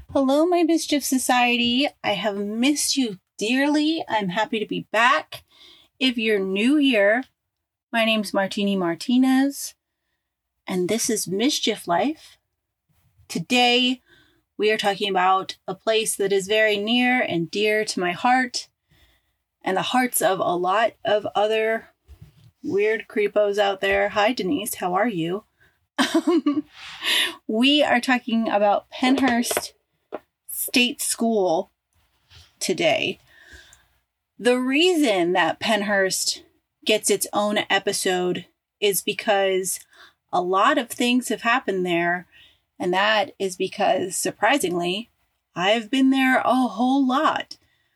Hello, my Mischief Society. I have missed you dearly. I'm happy to be back. If you're new here, my name's Martini Martinez, and this is Mischief Life. Today, we are talking about a place that is very near and dear to my heart, and the hearts of a lot of other weird creepos out there. Hi, Denise. How are you? We are talking about Pennhurst State School today. The reason that Pennhurst gets its own episode is because a lot of things have happened there, and that is because, surprisingly, I've been there a whole lot.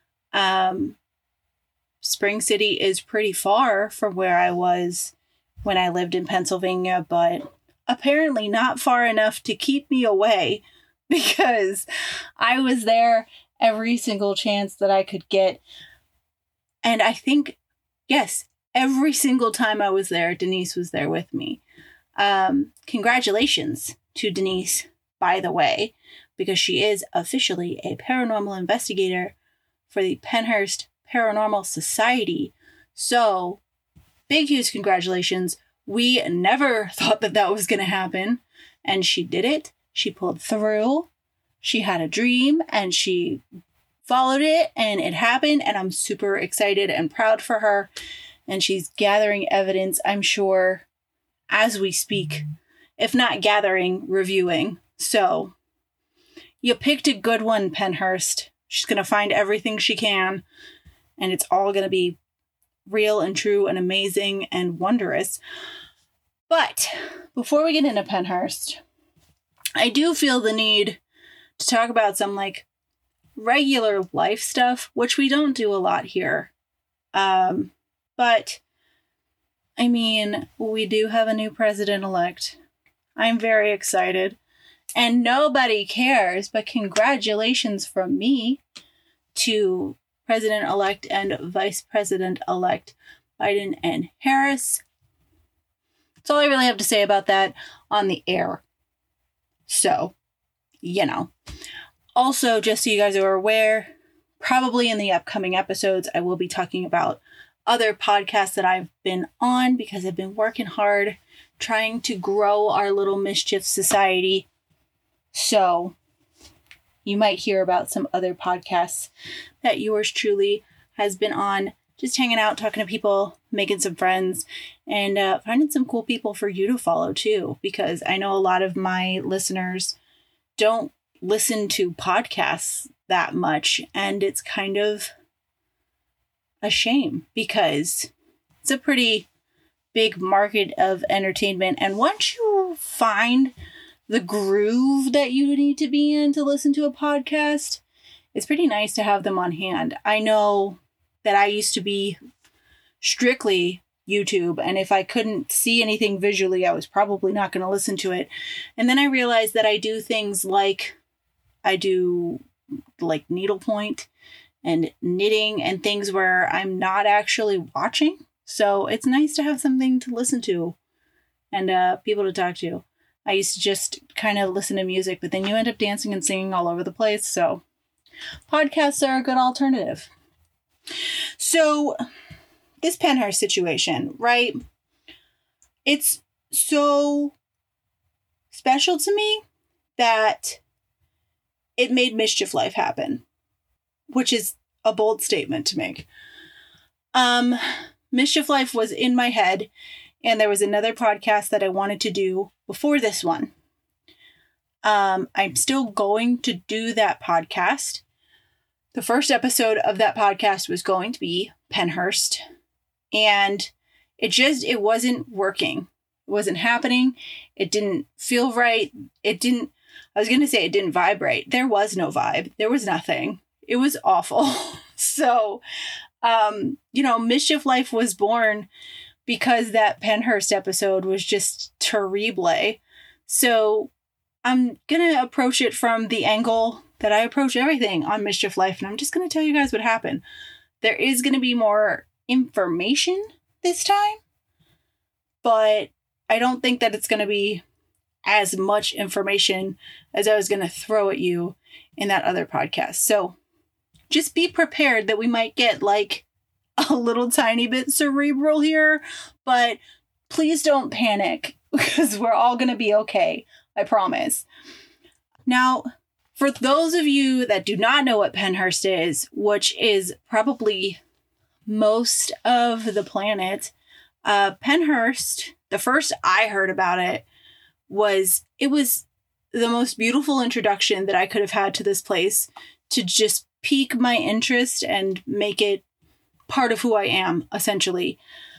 Spring City is pretty far from where I was when I lived in Pennsylvania, but apparently not far enough to keep me away, because I was there every single chance that I could get. And I think, yes, every single time I was there, Denise was there with me. Congratulations to Denise, by the way, because she is officially a paranormal investigator for the Pennhurst Paranormal Society. So, big, huge congratulations. We never thought that was going to happen, and she did it. She pulled through. She had a dream and she followed it and it happened. And I'm super excited and proud for her. And she's gathering evidence, I'm sure, as we speak. If not gathering, reviewing. So you picked a good one, Pennhurst. She's going to find everything she can. And it's all going to be real and true and amazing and wondrous. But before we get into Pennhurst, I do feel the need to talk about some regular life stuff, which we don't do a lot here. But I mean, we do have a new president-elect. I'm very excited. And nobody cares, but congratulations from me to President-elect and Vice President-elect Biden and Harris. That's all I really have to say about that on the air. So, Also, just so you guys are aware, probably in the upcoming episodes, I will be talking about other podcasts that I've been on because I've been working hard trying to grow our little Mischief Society. So, you might hear about some other podcasts that yours truly has been on, just hanging out, talking to people, making some friends, and finding some cool people for you to follow too, because I know a lot of my listeners don't listen to podcasts that much, and it's kind of a shame because it's a pretty big market of entertainment, and once you find the groove that you need to be in to listen to a podcast, it's pretty nice to have them on hand. I know that I used to be strictly YouTube, and if I couldn't see anything visually, I was probably not going to listen to it. And then I realized that I do things like needlepoint and knitting and things where I'm not actually watching. So it's nice to have something to listen to and people to talk to. I used to just kind of listen to music, but then you end up dancing and singing all over the place. So podcasts are a good alternative. So this Pennhurst situation, right? It's so special to me that it made Mischief Life happen, which is a bold statement to make. Mischief Life was in my head, and there was another podcast that I wanted to do before this one. I'm still going to do that podcast. The first episode of that podcast was going to be Pennhurst, and it wasn't working. It wasn't happening. It didn't feel right. I was going to say it didn't vibrate. There was no vibe. There was nothing. It was awful. So, Mischief Life was born because that Pennhurst episode was just terrible. So I'm going to approach it from the angle that I approach everything on Mischief Life, and I'm just going to tell you guys what happened. There is going to be more information this time, but I don't think that it's going to be as much information as I was going to throw at you in that other podcast. So just be prepared that we might get like a little tiny bit cerebral here, but please don't panic because we're all going to be okay. I promise. Now, for those of you that do not know what Pennhurst is, which is probably most of the planet, Pennhurst, the first I heard about it was the most beautiful introduction that I could have had to this place to just pique my interest and make it part of who I am, essentially.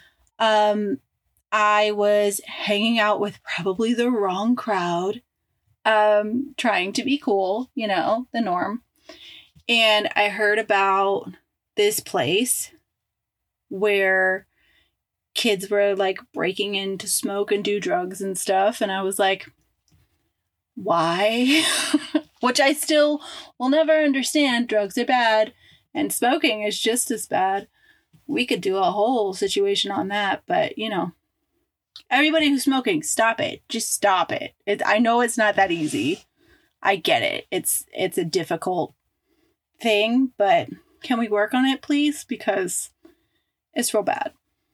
I was hanging out with probably the wrong crowd, trying to be cool, the norm. And I heard about this place where kids were like breaking in to smoke and do drugs and stuff. And I was like, why? Which I still will never understand. Drugs are bad and smoking is just as bad. We could do a whole situation on that, but everybody who's smoking, stop it. Just stop it. I know it's not that easy. I get it. It's a difficult thing, but can we work on it, please? Because it's real bad.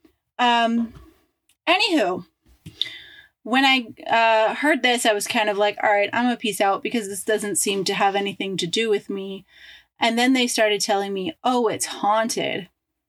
Anywho, when I heard this, I was kind of like, all right, I'm gonna peace out because this doesn't seem to have anything to do with me. And then they started telling me, oh, it's haunted.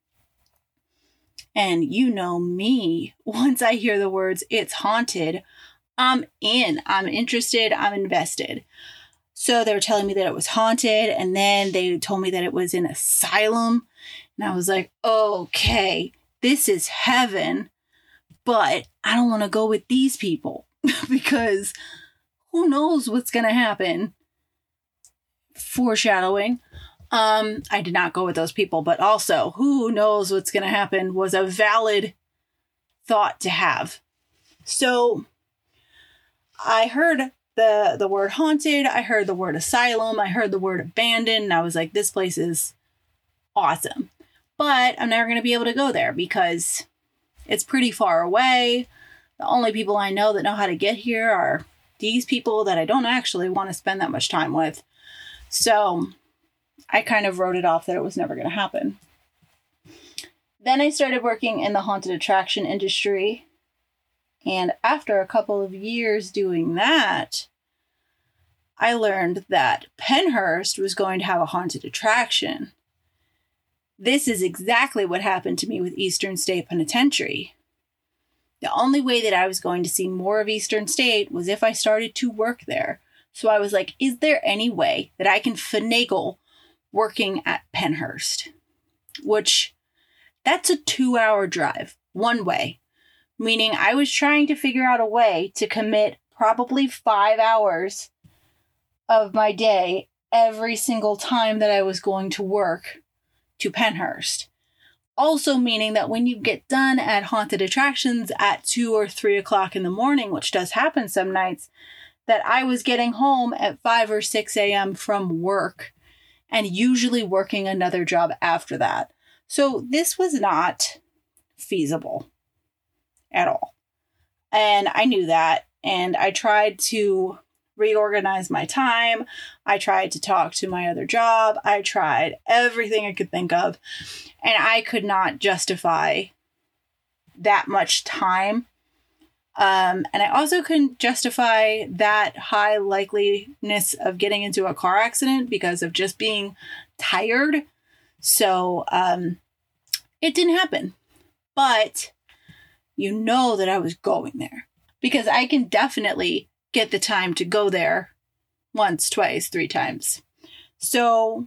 And you know me, once I hear the words, it's haunted, I'm in. I'm interested. I'm invested. So they were telling me that it was haunted. And then they told me that it was an asylum. And I was like, okay, this is heaven. But I don't want to go with these people because who knows what's going to happen. Foreshadowing. I did not go with those people, but also who knows what's going to happen was a valid thought to have. So I heard the word haunted. I heard the word asylum. I heard the word abandoned. And I was like, this place is awesome, but I'm never going to be able to go there because it's pretty far away. The only people I know that know how to get here are these people that I don't actually want to spend that much time with. So I kind of wrote it off that it was never going to happen. Then I started working in the haunted attraction industry. And after a couple of years doing that, I learned that Pennhurst was going to have a haunted attraction. This is exactly what happened to me with Eastern State Penitentiary. The only way that I was going to see more of Eastern State was if I started to work there. So I was like, is there any way that I can finagle working at Pennhurst? Which, that's a 2-hour drive, one way. Meaning I was trying to figure out a way to commit probably 5 hours of my day every single time that I was going to work to Pennhurst. Also meaning that when you get done at haunted attractions at 2 or 3 o'clock in the morning, which does happen some nights, that I was getting home at 5 or 6 a.m. from work and usually working another job after that. So this was not feasible at all. And I knew that. And I tried to reorganize my time. I tried to talk to my other job. I tried everything I could think of. And I could not justify that much time. And I also couldn't justify that high likeliness of getting into a car accident because of just being tired. So it didn't happen. But you know that I was going there because I can definitely get the time to go there once, twice, 3 times. So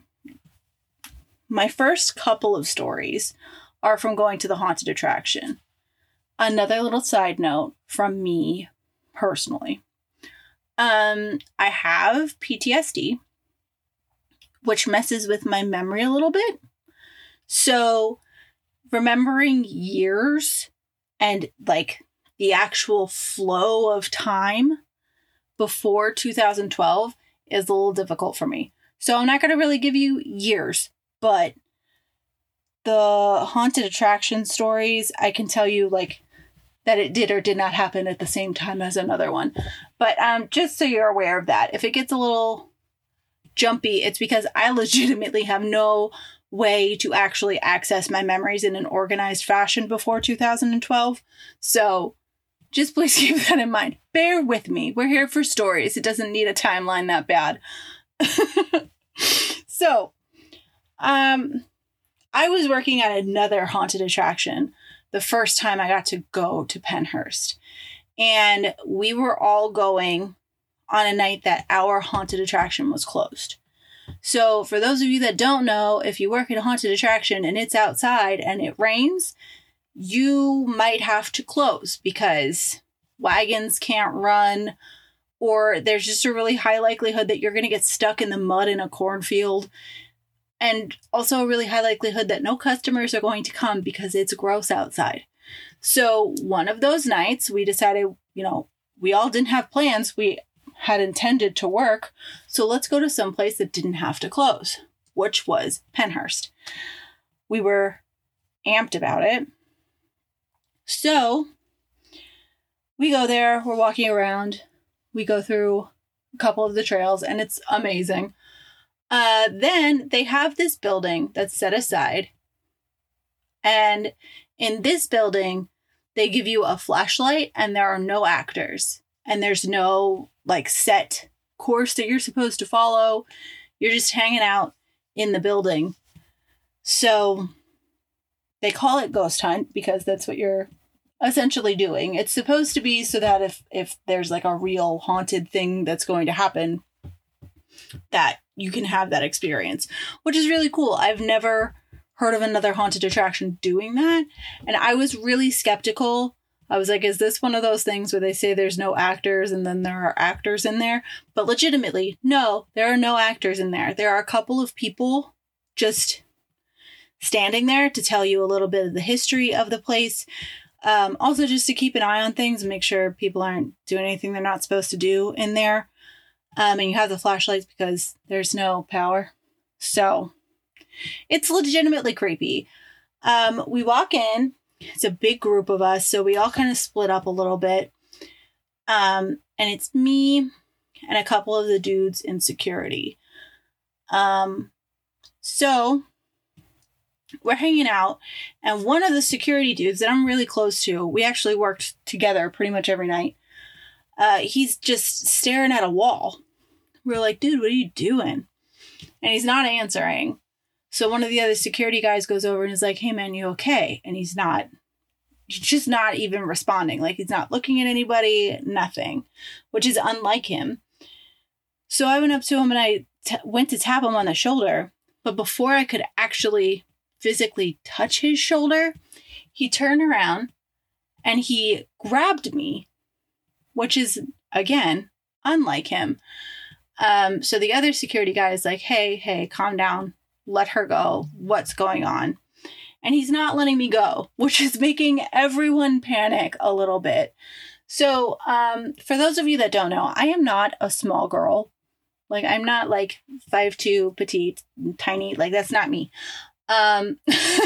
my first couple of stories are from going to the haunted attraction. Another little side note from me personally. I have PTSD, which messes with my memory a little bit. So remembering years and like the actual flow of time before 2012 is a little difficult for me. So I'm not going to really give you years, but the haunted attraction stories, I can tell you like that it did or did not happen at the same time as another one. But just so you're aware of that, if it gets a little jumpy, it's because I legitimately have no way to actually access my memories in an organized fashion before 2012. So just please keep that in mind. Bear with me. We're here for stories. It doesn't need a timeline that bad. So, I was working at another haunted attraction the first time I got to go to Pennhurst. And we were all going on a night that our haunted attraction was closed. So for those of you that don't know, if you work at a haunted attraction and it's outside and it rains, you might have to close because wagons can't run, or there's just a really high likelihood that you're going to get stuck in the mud in a cornfield. And also a really high likelihood that no customers are going to come because it's gross outside. So one of those nights we decided, we all didn't have plans. We had intended to work. So let's go to some place that didn't have to close, which was Pennhurst. We were amped about it. So we go there, we're walking around, we go through a couple of the trails, and it's amazing. Then they have this building that's set aside. And in this building, they give you a flashlight and there are no actors. And there's no set course that you're supposed to follow. You're just hanging out in the building. So they call it Ghost Hunt because that's what you're essentially doing. It's supposed to be so that if there's a real haunted thing that's going to happen, that you can have that experience, which is really cool. I've never heard of another haunted attraction doing that. And I was really skeptical. I was like, is this one of those things where they say there's no actors and then there are actors in there? But legitimately, no, there are no actors in there. There are a couple of people just standing there to tell you a little bit of the history of the place. Also just to keep an eye on things and make sure people aren't doing anything they're not supposed to do in there. And you have the flashlights because there's no power. So it's legitimately creepy. We walk in. It's a big group of us. So we all kind of split up a little bit. And it's me and a couple of the dudes in security. So we're hanging out. And one of the security dudes that I'm really close to, we actually worked together pretty much every night. He's just staring at a wall. We're like, dude, what are you doing? And he's not answering. So one of the other security guys goes over and is like, hey man, you okay? And he's just not even responding. He's not looking at anybody, nothing, which is unlike him. So I went up to him and I went to tap him on the shoulder. But before I could actually physically touch his shoulder, he turned around and he grabbed me, which is, again, unlike him. So the other security guy is like, hey, calm down. Let her go. What's going on? And he's not letting me go, which is making everyone panic a little bit. So for those of you that don't know, I am not a small girl. I'm not 5'2", petite, tiny. That's not me. I'm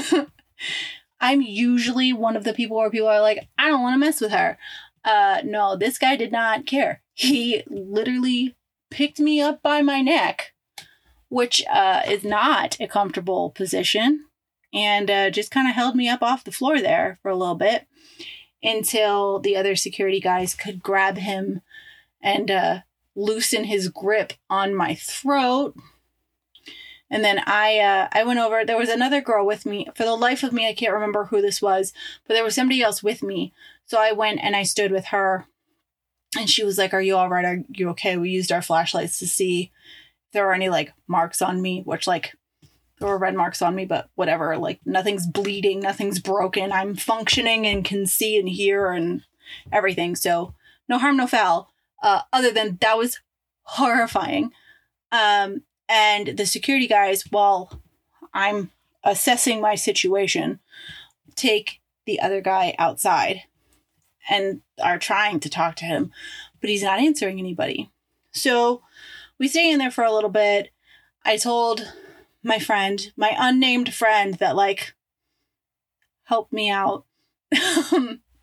usually one of the people where people are like, I don't want to mess with her. No, this guy did not care. He literally picked me up by my neck, which is not a comfortable position, and just kind of held me up off the floor there for a little bit until the other security guys could grab him and loosen his grip on my throat. And then I went over. There was another girl with me. For the life of me, I can't remember who this was, but there was somebody else with me. So I went and I stood with her. And she was like, are you all right? Are you okay? We used our flashlights to see if there were any marks on me, which there were red marks on me, but whatever. Nothing's bleeding. Nothing's broken. I'm functioning and can see and hear and everything. So no harm, no foul. Other than that was horrifying. And the security guys, while I'm assessing my situation, take the other guy outside and are trying to talk to him, but he's not answering anybody. So we stay in there for a little bit. I told my friend, my unnamed friend, that help me out.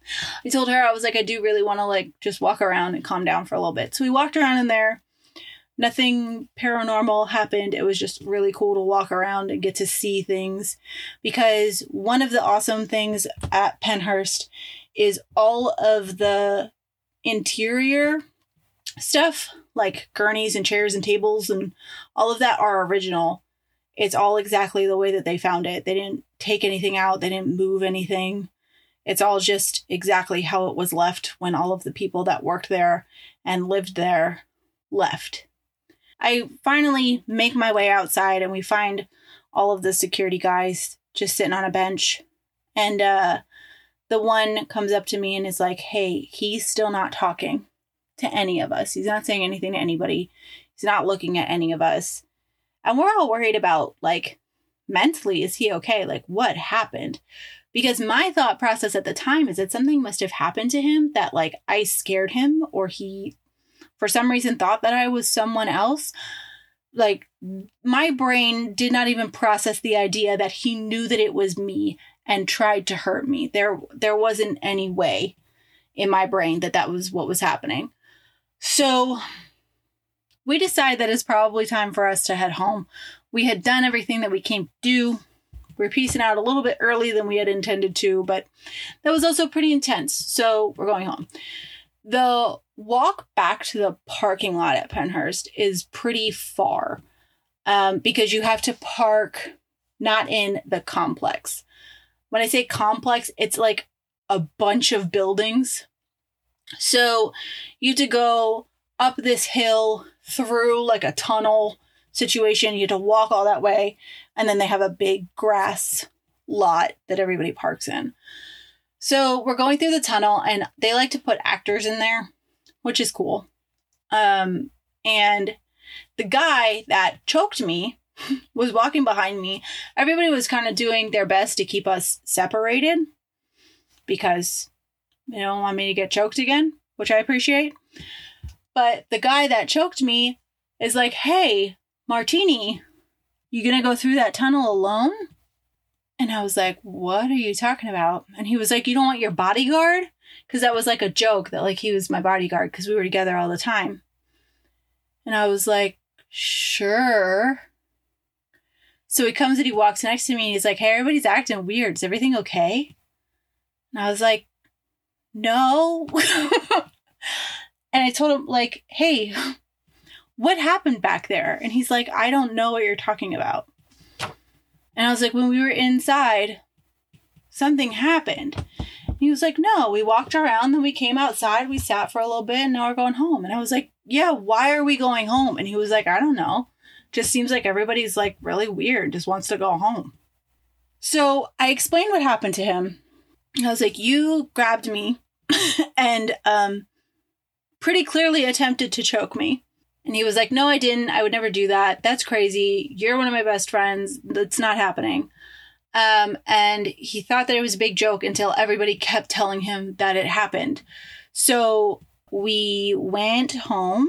I told her, I was like, I do really want to like just walk around and calm down for a little bit. So we walked around in there. Nothing paranormal happened. It was just really cool to walk around and get to see things, because one of the awesome things at Pennhurst is all of the interior stuff, like gurneys and chairs and tables and all of that, are original. It's all exactly the way that they found it. They didn't take anything out. They didn't move anything. It's all just exactly how it was left when all of the people that worked there and lived there left. I finally make my way outside and we find all of the security guys just sitting on a bench. And the one comes up to me and is like, hey, he's still not talking to any of us. He's not saying anything to anybody. He's not looking at any of us. And we're all worried about, like, mentally, is he okay? Like, what happened? Because my thought process at the time is that something must have happened to him, that, like, I scared him, or he, for some reason, thought that I was someone else. Like, my brain did not even process the idea that he knew that it was me and tried to hurt me. There wasn't any way in my brain that that was what was happening. So we decide that it's probably time for us to head home. We had done everything that we came to do. We're peacing out a little bit early than we had intended to, but that was also pretty intense. So we're going home. The walk back to the parking lot at Pennhurst is pretty far, because you have to park not in the complex. When I say complex, it's like a bunch of buildings. So you have to go up this hill through like a tunnel situation. You have to walk all that way. And then they have a big grass lot that everybody parks in. So we're going through the tunnel and they like to put actors in there, which is cool. And the guy that choked me was walking behind me. Everybody was kind of doing their best to keep us separated because they don't want me to get choked again, which I appreciate. But the guy that choked me is like, hey, Martini, you gonna go through that tunnel alone? And I was like, what are you talking about? And he was like, you don't want your bodyguard? Because that was like a joke that like he was my bodyguard because we were together all the time. And I was like, sure. So he comes and he walks next to me and he's like, hey, everybody's acting weird. Is everything okay? And I was like, no. And I told him like, hey, what happened back there? And he's like, I don't know what you're talking about. And I was like, when we were inside, something happened. And he was like, no, we walked around, then we came outside, we sat for a little bit, and now we're going home. And I was like, yeah, why are we going home? And he was like, I don't know. Just seems like everybody's like really weird, just wants to go home. So I explained what happened to him. I was like, you grabbed me and pretty clearly attempted to choke me. And he was like, no, I didn't. I would never do that. That's crazy. You're one of my best friends. That's not happening. And he thought that it was a big joke until everybody kept telling him that it happened. So we went home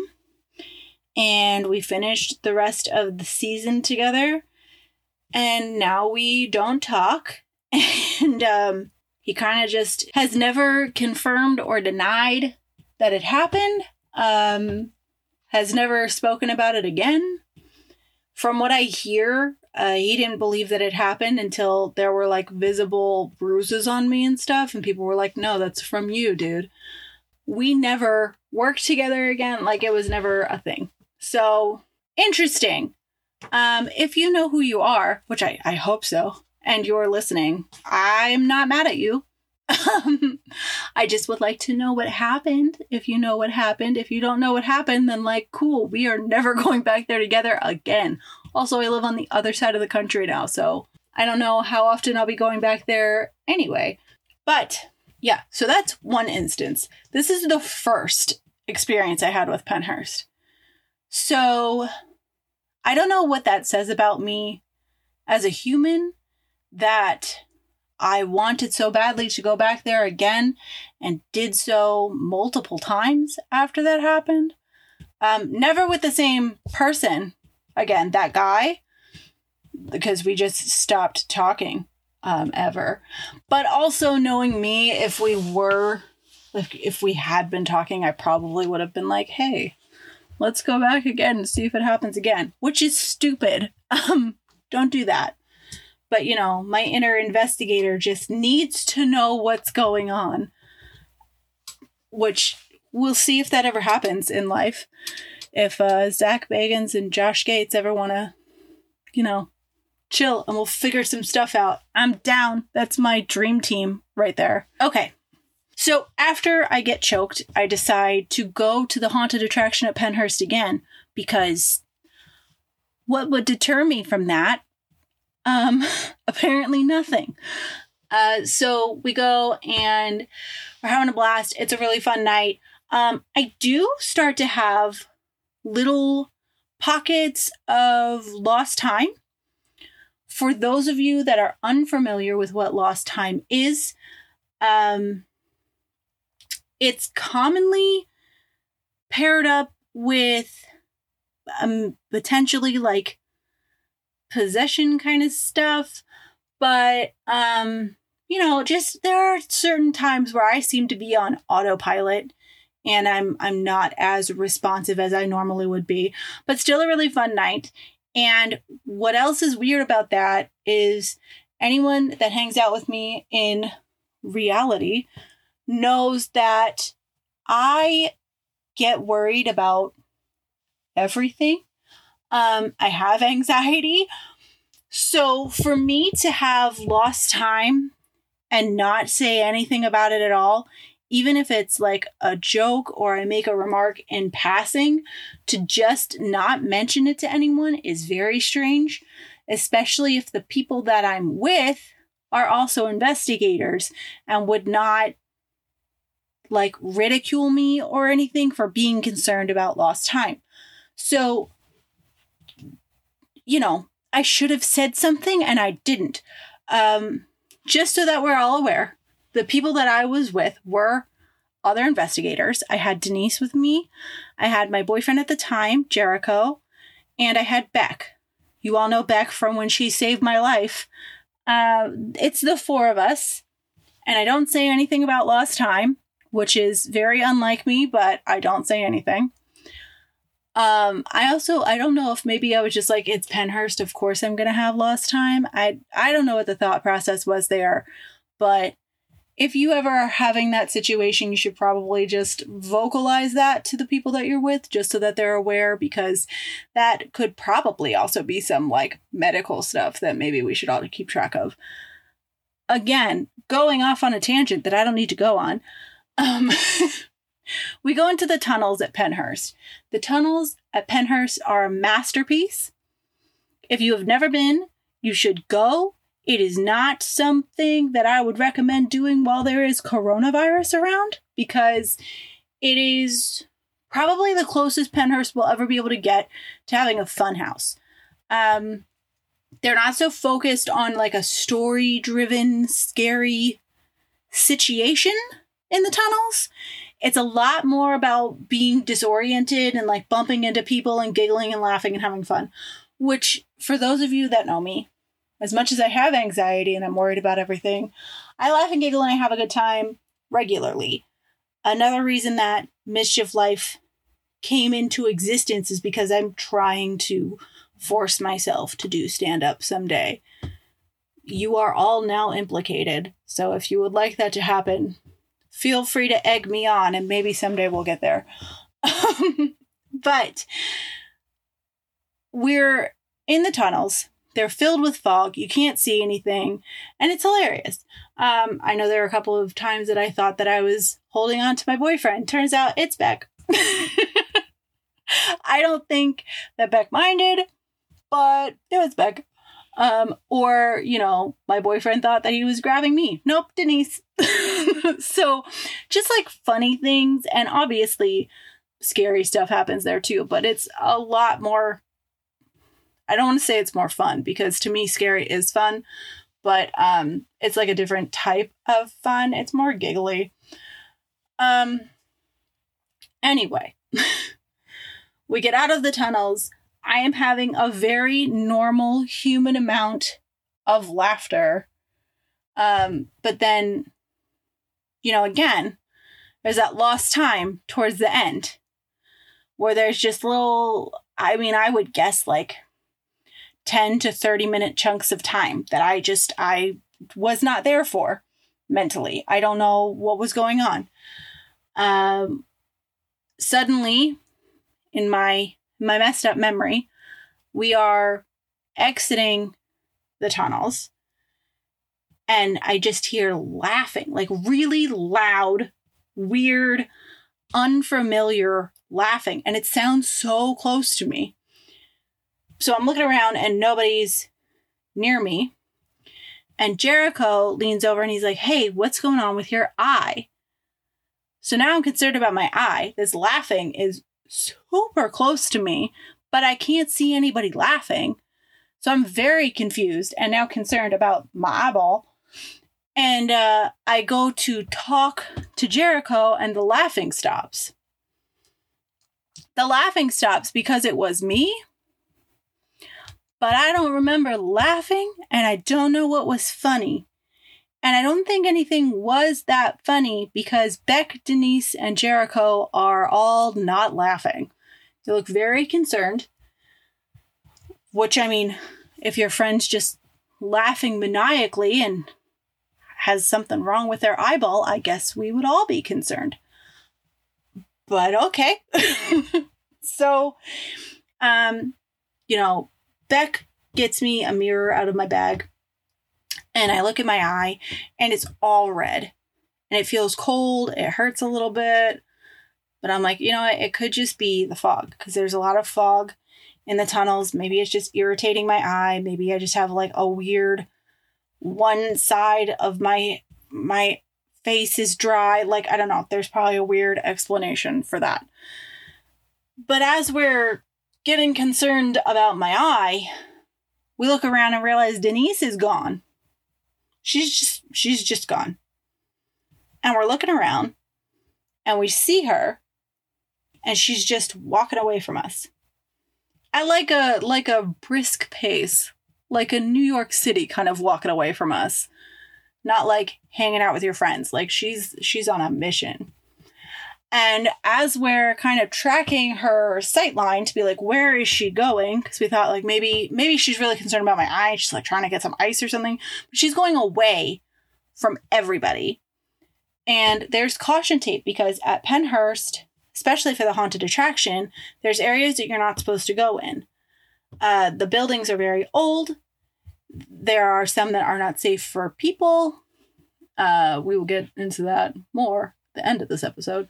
and we finished the rest of the season together. And now we don't talk. And he kind of just has never confirmed or denied that it happened. Has never spoken about it again. From what I hear, he didn't believe that it happened until there were like visible bruises on me and stuff. And people were like, no, that's from you, dude. We never worked together again. Like it was never a thing. So interesting. If you know who you are, which I hope so, and you're listening, I'm not mad at you. I just would like to know what happened. If you know what happened, if you don't know what happened, then like, cool, we are never going back there together again. Also, I live on the other side of the country now, so I don't know how often I'll be going back there anyway. But yeah, so that's one instance. This is the first experience I had with Pennhurst. So I don't know what that says about me as a human, that I wanted so badly to go back there again and did so multiple times after that happened. Never with the same person. Again, that guy, because we just stopped talking. ever. But also knowing me, if we had been talking, I probably would have been like, hey, let's go back again and see if it happens again, which is stupid. Don't do that. But, my inner investigator just needs to know what's going on, which we'll see if that ever happens in life. If Zach Bagans and Josh Gates ever want to, chill and we'll figure some stuff out, I'm down. That's my dream team right there. Okay. So after I get choked, I decide to go to the haunted attraction at Pennhurst again, because what would deter me from that? Apparently nothing. So we go and we're having a blast. It's a really fun night. I do start to have little pockets of lost time. For those of you that are unfamiliar with what lost time is, it's commonly paired up with potentially like possession kind of stuff. But, just there are certain times where I seem to be on autopilot and I'm not as responsive as I normally would be, but still a really fun night. And what else is weird about that is anyone that hangs out with me in reality knows that I get worried about everything. I have anxiety. So for me to have lost time and not say anything about it at all, even if it's like a joke or I make a remark in passing, to just not mention it to anyone is very strange, especially if the people that I'm with are also investigators and would not like ridicule me or anything for being concerned about lost time. So, I should have said something and I didn't. Just so that we're all aware, the people that I was with were other investigators. I had Denise with me. I had my boyfriend at the time, Jericho, and I had Beck. You all know Beck from when she saved my life. It's the four of us, and I don't say anything about lost time, which is very unlike me, but I don't say anything. I don't know if maybe I was just like, it's Pennhurst, of course I'm going to have lost time. I don't know what the thought process was there, but if you ever are having that situation, you should probably just vocalize that to the people that you're with, just so that they're aware, because that could probably also be some like medical stuff that maybe we should all keep track of. Again, going off on a tangent that I don't need to go on. We go into the tunnels at Pennhurst. The tunnels at Pennhurst are a masterpiece. If you have never been, you should go. It is not something that I would recommend doing while there is coronavirus around, because it is probably the closest Pennhurst will ever be able to get to having a fun house. They're not so focused on like a story-driven, scary situation in the tunnels. It's a lot more about being disoriented and like bumping into people and giggling and laughing and having fun, which for those of you that know me, as much as I have anxiety and I'm worried about everything, I laugh and giggle and I have a good time regularly. Another reason that Mischief Life came into existence is because I'm trying to force myself to do stand-up someday. You are all now implicated, so if you would like that to happen, feel free to egg me on and maybe someday we'll get there. But we're in the tunnels. They're filled with fog. You can't see anything. And it's hilarious. I know there were a couple of times that I thought that I was holding on to my boyfriend. Turns out it's Beck. I don't think that Beck minded, but it was Beck. Or, my boyfriend thought that he was grabbing me. Nope, Denise. So just like funny things, and obviously scary stuff happens there too, but it's a lot more, I don't want to say it's more fun, because to me scary is fun, but it's like a different type of fun. It's more giggly. Anyway, we get out of the tunnels. I am having a very normal human amount of laughter But then, again, there's that lost time towards the end where there's just I would guess like 10 to 30 minute chunks of time that I was not there for mentally. I don't know what was going on. Suddenly, in my messed up memory, we are exiting the tunnels and I just hear laughing, like really loud, weird, unfamiliar laughing. And it sounds so close to me. So I'm looking around and nobody's near me. And Jericho leans over and he's like, hey, what's going on with your eye? So now I'm concerned about my eye. This laughing is super close to me, but I can't see anybody laughing. So I'm very confused and now concerned about my eyeball. And I go to talk to Jericho and the laughing stops. The laughing stops because it was me, but I don't remember laughing and I don't know what was funny. And I don't think anything was that funny because Beck, Denise, and Jericho are all not laughing. They look very concerned. Which, I mean, if your friend's just laughing maniacally and has something wrong with their eyeball, I guess we would all be concerned. But okay. So, Beck gets me a mirror out of my bag. And I look at my eye and it's all red and it feels cold. It hurts a little bit, but I'm like, it could just be the fog because there's a lot of fog in the tunnels. Maybe it's just irritating my eye. Maybe I just have like a weird one side of my face is dry. Like, I don't know. There's probably a weird explanation for that. But as we're getting concerned about my eye, we look around and realize Denise is gone. She's just gone. And we're looking around and we see her and she's just walking away from us. At like a brisk pace, like a New York City kind of walking away from us. Not like hanging out with your friends. Like she's on a mission. And as we're kind of tracking her sight line to be like, where is she going? Because we thought like maybe she's really concerned about my eye. She's like trying to get some ice or something. But she's going away from everybody. And there's caution tape because at Pennhurst, especially for the haunted attraction, there's areas that you're not supposed to go in. The buildings are very old. There are some that are not safe for people. We will get into that more at the end of this episode.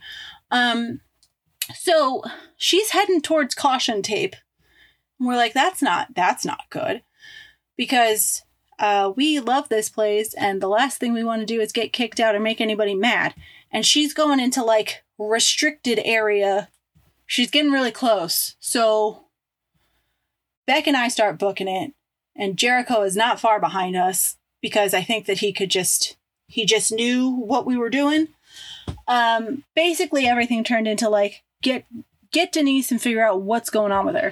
So she's heading towards caution tape. And we're like, that's not good. Because we love this place and the last thing we want to do is get kicked out or make anybody mad. And she's going into like restricted area. She's getting really close. So Beck and I start booking it. And Jericho is not far behind us because I think that he just knew what we were doing. Basically everything turned into like, get Denise and figure out what's going on with her.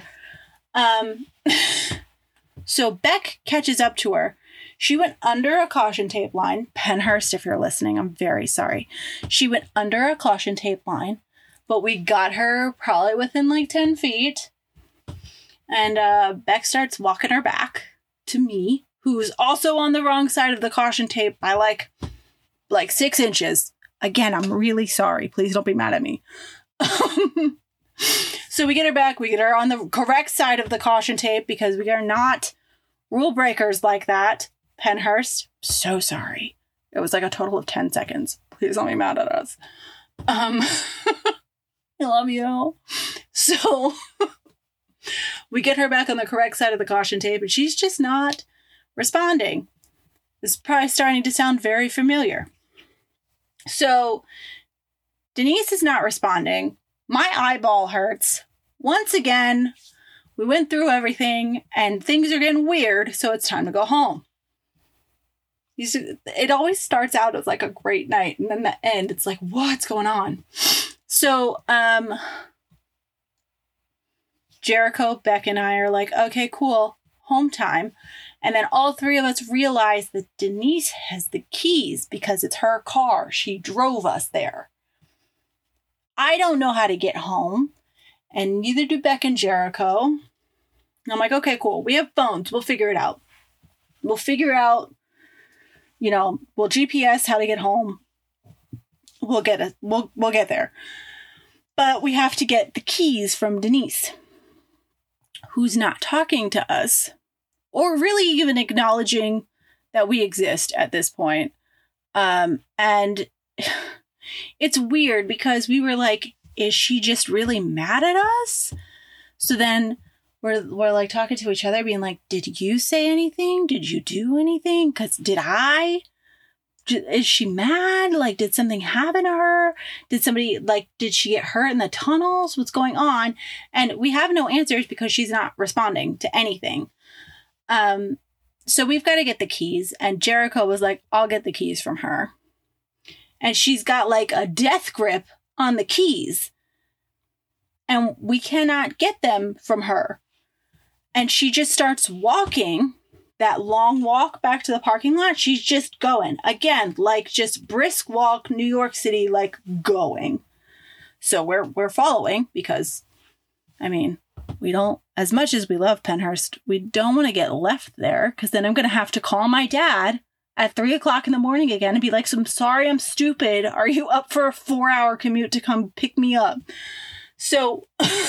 So Beck catches up to her. She went under a caution tape line. Pennhurst, if you're listening, I'm very sorry. She went under a caution tape line, but we got her probably within like 10 feet. And Beck starts walking her back to me, who's also on the wrong side of the caution tape by like 6 inches. Again, I'm really sorry. Please don't be mad at me. So we get her back. We get her on the correct side of the caution tape because we are not rule breakers like that. Pennhurst, so sorry. It was like a total of 10 seconds. Please don't be mad at us. I love you. So we get her back on the correct side of the caution tape and she's just not responding. This is probably starting to sound very familiar. So Denise is not responding. My eyeball hurts. Once again, we went through everything and things are getting weird, so it's time to go home. It always starts out as like a great night, and then the end, it's like, what's going on? So, Jericho, Beck, and I are like, okay, cool. home time. And then all three of us realize that Denise has the keys because it's her car. She drove us there. I don't know how to get home, and neither do Beck and Jericho. And I'm like, okay, cool. We have phones. We'll figure it out. We'll figure out, we'll GPS how to get home. We'll get it. We'll get there. But we have to get the keys from Denise, who's not talking to us or really even acknowledging that we exist at this point. And it's weird because we were like, is she just really mad at us? So then we're like talking to each other being like, did you say anything? Did you do anything? Because is she mad? Like, did something happen to her? Did she get hurt in the tunnels? What's going on? And we have no answers because she's not responding to anything. So we've got to get the keys. And Jericho was like, I'll get the keys from her. And she's got like a death grip on the keys. And we cannot get them from her. And she just starts walking that long walk back to the parking lot. She's just going. Again, like just brisk walk, New York City, like going. So we're following because, we don't, as much as we love Pennhurst, we don't want to get left there because then I'm going to have to call my dad at 3:00 in the morning again and be like, I'm sorry, I'm stupid. Are you up for a 4-hour commute to come pick me up? So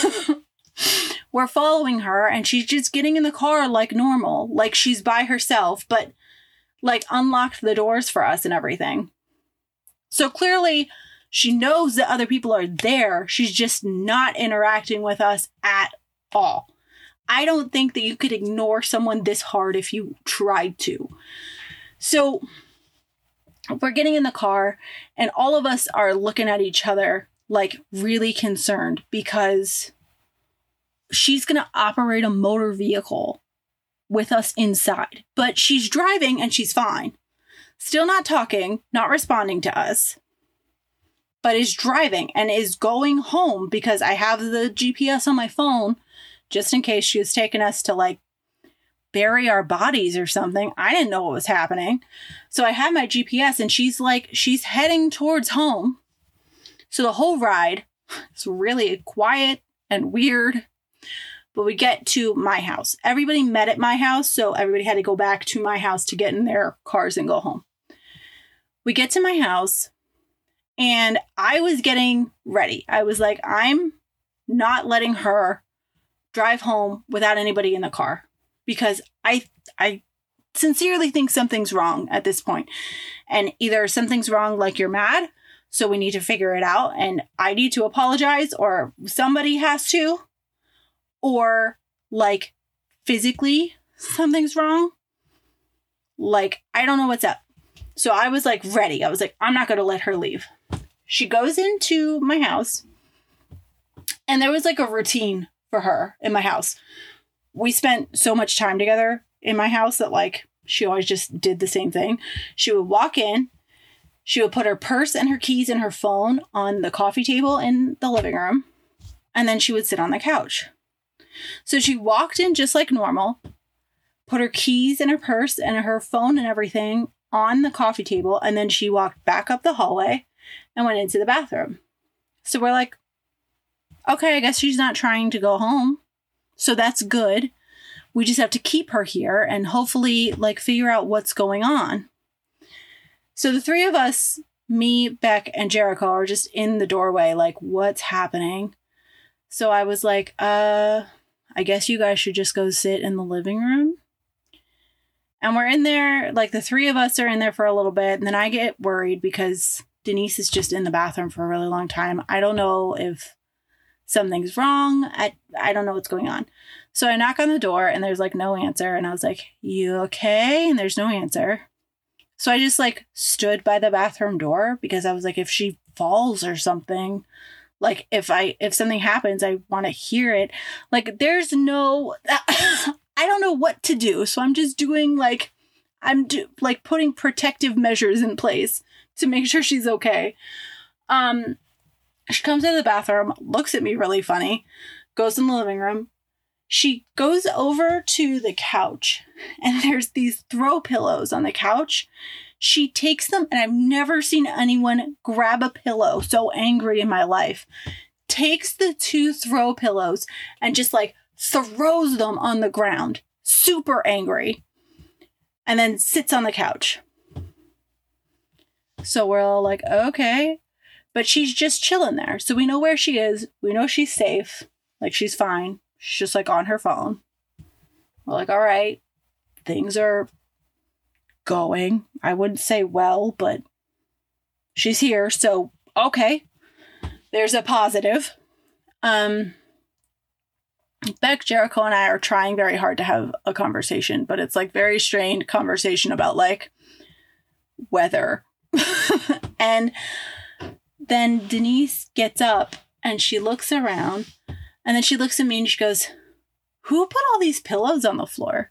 we're following her and she's just getting in the car like normal, like she's by herself, but like unlocked the doors for us and everything. So clearly she knows that other people are there. She's just not interacting with us at all. I don't think that you could ignore someone this hard if you tried to. So we're getting in the car and all of us are looking at each other like really concerned because she's going to operate a motor vehicle with us inside, but she's driving and she's fine. Still not talking, not responding to us, but is driving and is going home because I have the GPS on my phone just in case she was taking us to like bury our bodies or something. I didn't know what was happening. So I have my GPS and she's heading towards home. So the whole ride is really quiet and weird. But we get to my house. Everybody met at my house, so everybody had to go back to my house to get in their cars and go home. We get to my house, and I was getting ready. I was like, I'm not letting her drive home without anybody in the car because I sincerely think something's wrong at this point. And either something's wrong, like you're mad, so we need to figure it out, and I need to apologize, or somebody has to. Or, like, physically, something's wrong. Like, I don't know what's up. So I was, like, ready. I was like, I'm not going to let her leave. She goes into my house. And there was, like, a routine for her in my house. We spent so much time together in my house that, like, she always just did the same thing. She would walk in. She would put her purse and her keys and her phone on the coffee table in the living room. And then she would sit on the couch. So she walked in just like normal, put her keys and her purse and her phone and everything on the coffee table, and then she walked back up the hallway and went into the bathroom. So we're like, okay, I guess she's not trying to go home. So that's good. We just have to keep her here and hopefully like figure out what's going on. So the three of us, me, Beck, and Jericho, are just in the doorway like, what's happening? So I was like, I guess you guys should just go sit in the living room. And we're in there, like the three of us are in there for a little bit. And then I get worried because Denise is just in the bathroom for a really long time. I don't know if something's wrong. I don't know what's going on. So I knock on the door and there's like no answer. And I was like, you okay? And there's no answer. So I just like stood by the bathroom door because I was like, if she falls or something, like if something happens, I want to hear it. Like there's no, I don't know what to do. So I'm just doing like, putting protective measures in place to make sure she's okay. She comes out of the bathroom, looks at me really funny, goes in the living room, She goes over to the couch and there's these throw pillows on the couch. She takes them, and I've never seen anyone grab a pillow so angry in my life. Takes the 2 throw pillows and just like throws them on the ground. Super angry. And then sits on the couch. So we're all like, okay. But she's just chilling there. So we know where she is. We know she's safe. Like, she's fine. She's just like on her phone. We're like, all right. Things are going. I wouldn't say well, but she's here. So, okay. There's a positive. Beck, Jericho, and I are trying very hard to have a conversation, but it's like very strained conversation about like weather. And then Denise gets up and she looks around, and then she looks at me and she goes, "Who put all these pillows on the floor?"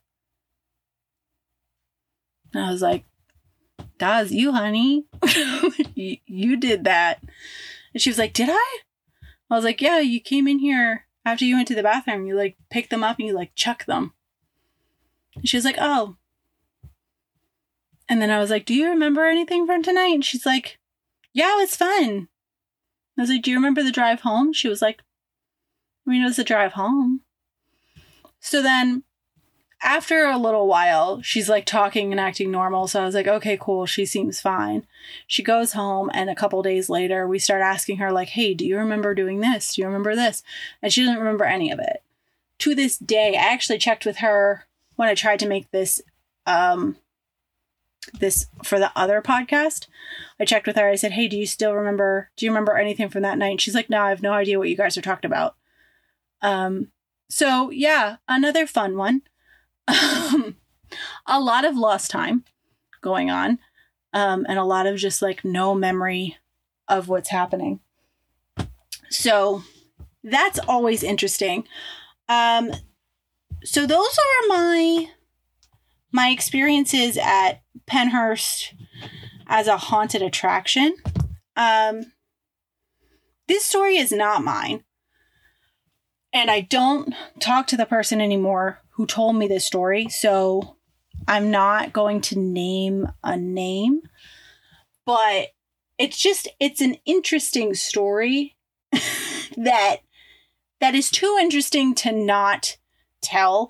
And I was like, "That was you, honey." You did that. And she was like, "Did I?" I was like, "Yeah, you came in here after you went to the bathroom. You like picked them up and you like chuck them." And she was like, "Oh." And then I was like, "Do you remember anything from tonight?" And she's like, "Yeah, it was fun." I was like, "Do you remember the drive home?" She was like, "I mean, it was the drive home." So then after a little while, she's like talking and acting normal. So I was like, okay, cool. She seems fine. She goes home, and a couple days later, we start asking her like, "Hey, do you remember doing this? Do you remember this?" And she doesn't remember any of it. To this day, I actually checked with her when I tried to make this this for the other podcast. I checked with her. I said, "Hey, do you remember anything from that night?" And she's like, "No, I have no idea what you guys are talking about." So yeah, another fun one. A lot of lost time going on, and a lot of just like no memory of what's happening. So that's always interesting. So those are my experiences at Pennhurst as a haunted attraction. This story is not mine. And I don't talk to the person anymore who told me this story, so I'm not going to name a name. But it's an interesting story that is too interesting to not tell.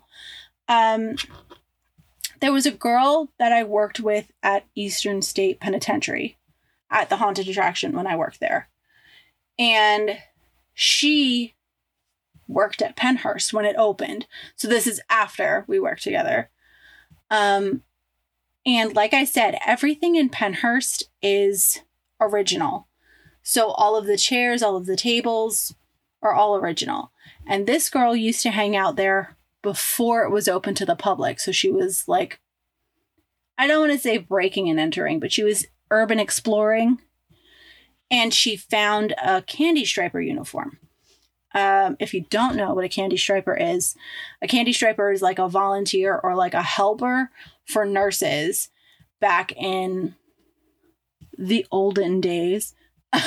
There was a girl that I worked with at Eastern State Penitentiary at the haunted attraction when I worked there. And she worked at Pennhurst when it opened. So this is after we worked together. And like I said, everything in Pennhurst is original. So all of the chairs, all of the tables are all original. And this girl used to hang out there before it was open to the public. So she was like, I don't want to say breaking and entering, but she was urban exploring. And she found a candy striper uniform. If you don't know what a candy striper is like a volunteer or like a helper for nurses back in the olden days.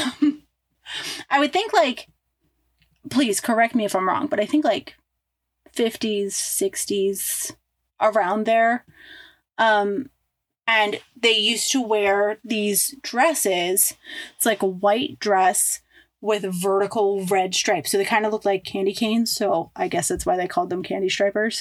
I would think like, please correct me if I'm wrong, but I think like 50s, 60s, around there. And they used to wear these dresses. It's like a white dress with vertical red stripes. So they kind of look like candy canes. So I guess that's why they called them candy stripers.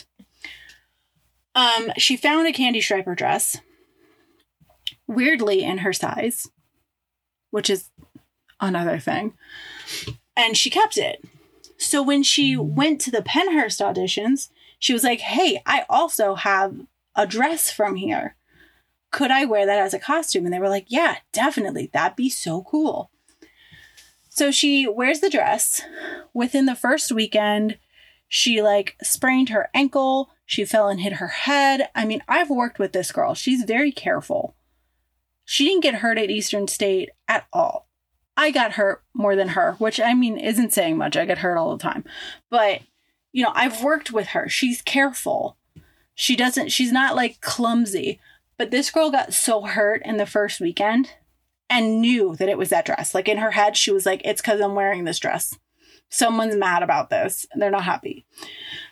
She found a candy striper dress, weirdly in her size, which is another thing. And she kept it. So when she went to the Pennhurst auditions, she was like, "Hey, I also have a dress from here. Could I wear that as a costume?" And they were like, "Yeah, definitely. That'd be so cool." So she wears the dress. Within the first weekend, she like sprained her ankle. She fell and hit her head. I mean, I've worked with this girl. She's very careful. She didn't get hurt at Eastern State at all. I got hurt more than her, which I mean, isn't saying much. I get hurt all the time. But, you know, I've worked with her. She's careful. She's not like clumsy. But this girl got so hurt in the first weekend and knew that it was that dress. Like in her head, she was like, "It's because I'm wearing this dress. Someone's mad about this. They're not happy."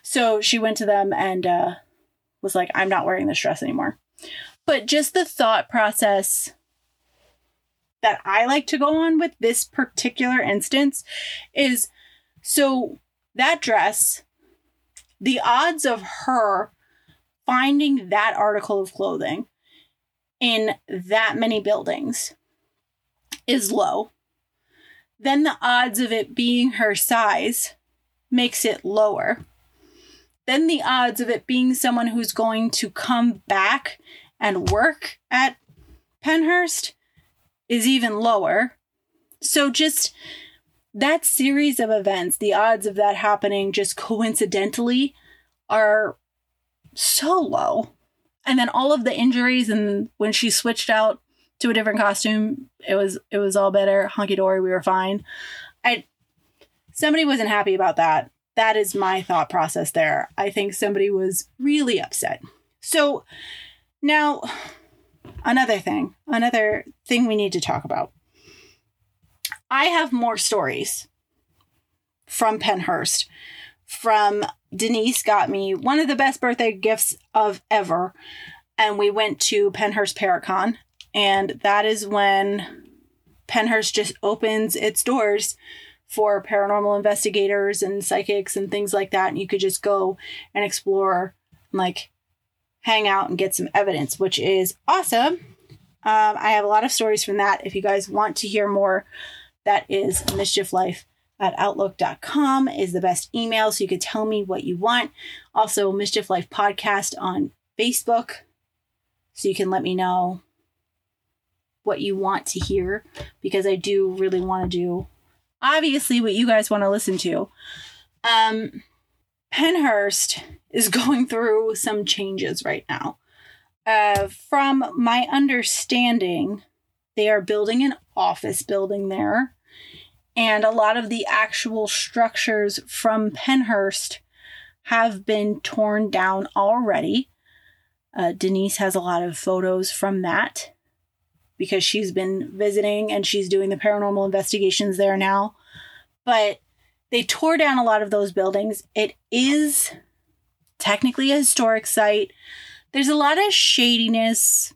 So she went to them and was like, I'm not wearing this dress anymore. But just the thought process that I like to go on with this particular instance is, so that dress, the odds of her finding that article of clothing in that many buildings is low. Then the odds of it being her size makes it lower. Then the odds of it being someone who's going to come back and work at Pennhurst is even lower. So just that series of events, the odds of that happening just coincidentally are so low. And then all of the injuries, and when she switched out to a different costume, it was all better. Hunky dory, we were fine. Somebody wasn't happy about that. That is my thought process there. I think somebody was really upset. So now, another thing we need to talk about. I have more stories from Pennhurst. From Denise got me one of the best birthday gifts of ever. And we went to Pennhurst Paracon. And that is when Pennhurst just opens its doors for paranormal investigators and psychics and things like that. And you could just go and explore, and like hang out and get some evidence, which is awesome. I have a lot of stories from that. If you guys want to hear more, that is mischieflife@outlook.com is the best email. So you could tell me what you want. Also, Mischief Life Podcast on Facebook. So you can let me know what you want to hear, because I do really want to do, obviously, what you guys want to listen to. Pennhurst is going through some changes right now. From my understanding, they are building an office building there. And a lot of the actual structures from Pennhurst have been torn down already. Denise has a lot of photos from that, because she's been visiting and she's doing the paranormal investigations there now. But they tore down a lot of those buildings. It is technically a historic site. There's a lot of shadiness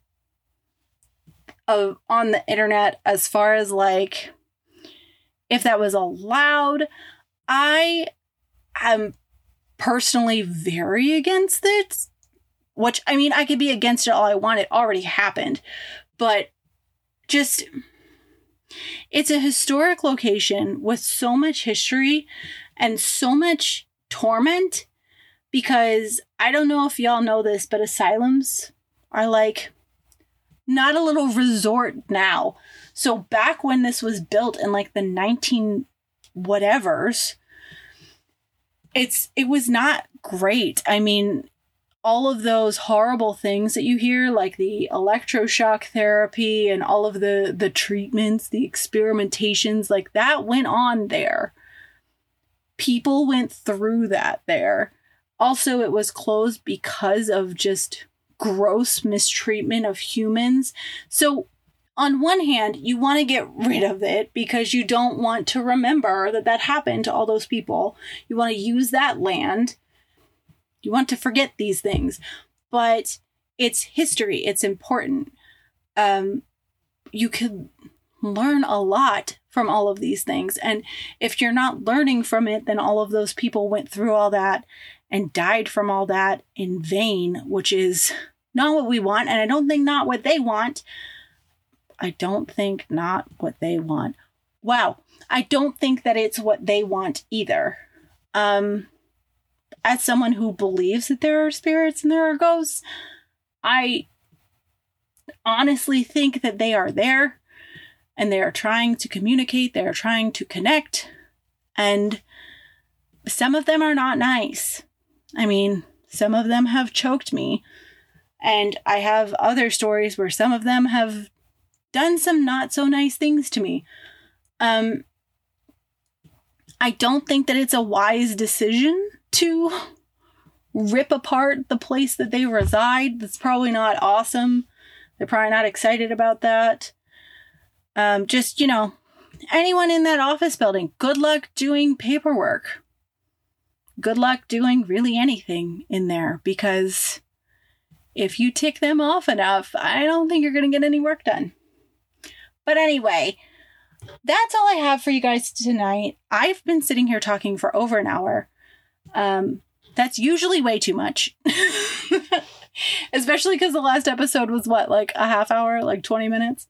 on the internet as far as like if that was allowed. I am personally very against it. Which, I mean, I could be against it all I want. It already happened. But just, it's a historic location with so much history and so much torment, because I don't know if y'all know this, but asylums are like not a little resort now. So back when this was built in like the 19 whatevers, it was not great. I mean, all of those horrible things that you hear, like the electroshock therapy and all of the treatments, the experimentations, like that went on there. People went through that there. Also, it was closed because of just gross mistreatment of humans. So on one hand, you want to get rid of it because you don't want to remember that happened to all those people. You want to use that land. You want to forget these things, but it's history. It's important. You could learn a lot from all of these things. And if you're not learning from it, then all of those people went through all that and died from all that in vain, which is not what we want. And I don't think not what they want. Wow. I don't think that it's what they want either. As someone who believes that there are spirits and there are ghosts, I honestly think that they are there and they are trying to communicate. They are trying to connect. And some of them are not nice. I mean, some of them have choked me. And I have other stories where some of them have done some not so nice things to me. I don't think that it's a wise decision to rip apart the place that they reside. That's probably not awesome. They're probably not excited about that. Just, anyone in that office building, good luck doing paperwork. good luck doing really anything in there, because if you tick them off enough, I don't think you're going to get any work done. But anyway, that's all I have for you guys tonight. I've been sitting here talking for over an hour. That's usually way too much. Especially because the last episode was like a half hour, like 20 minutes.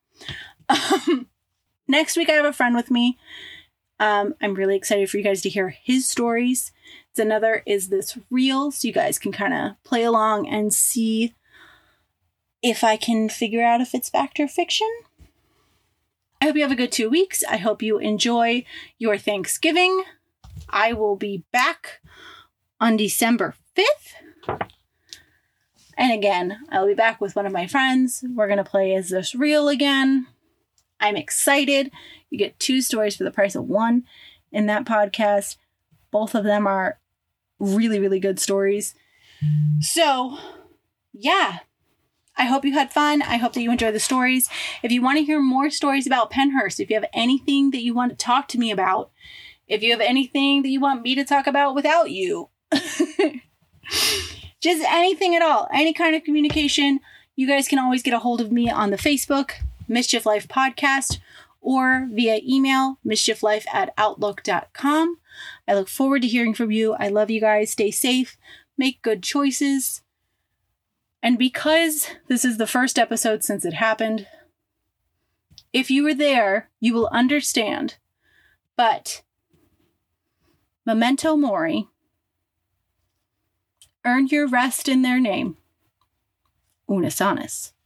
Next week I have a friend with me. I'm really excited for you guys to hear his stories. It's another Is This Real? So you guys can kind of play along and see if I can figure out if it's fact or fiction. I hope you have a good 2 weeks. I hope you enjoy your Thanksgiving. I will be back on December 5th. And again, I'll be back with one of my friends. We're going to play Is This Real again. I'm excited. You get 2 stories for the price of 1 in that podcast. Both of them are really, really good stories. So, yeah. I hope you had fun. I hope that you enjoyed the stories. If you want to hear more stories about Pennhurst, if you have anything that you want to talk to me about, if you have anything that you want me to talk about without you, just anything at all, any kind of communication, you guys can always get a hold of me on the Facebook, Mischief Life Podcast, or via email, mischieflife@outlook.com. I look forward to hearing from you. I love you guys. Stay safe. Make good choices. And because this is the first episode since it happened, if you were there, you will understand. But memento mori. Earn your rest in their name. Una sanis.